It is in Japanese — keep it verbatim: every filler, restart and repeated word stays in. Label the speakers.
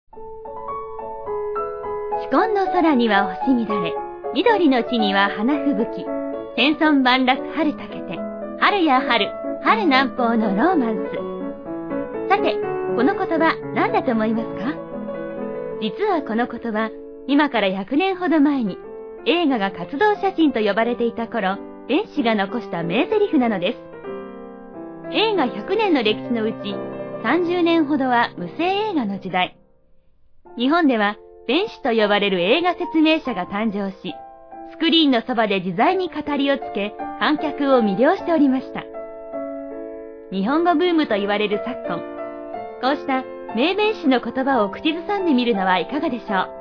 Speaker 1: 紫紺の空には星乱れ、緑の地には花吹雪。千村万落春たけて、春や春、春南方のローマンス。さて、この言葉何だと思いますか？実はこの言葉、今からひゃくねんほど前に、映画が活動写真と呼ばれていた頃、弁士が残した名台詞なのです。映画ひゃくねんの歴史のうち、さんじゅうねんほどは無声映画の時代。日本では、弁士と呼ばれる映画説明者が誕生し、スクリーンのそばで自在に語りをつけ、観客を魅了しておりました。日本語ブームと言われる昨今、こうした名弁士の言葉を口ずさんでみるのはいかがでしょう。